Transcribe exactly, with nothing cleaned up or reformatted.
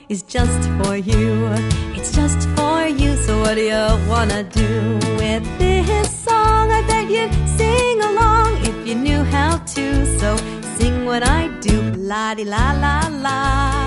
is just for you. It's just for you, so what do you wanna do with this song? I bet you'd sing along if you knew how to. So sing what I do, la-di-la-la-la.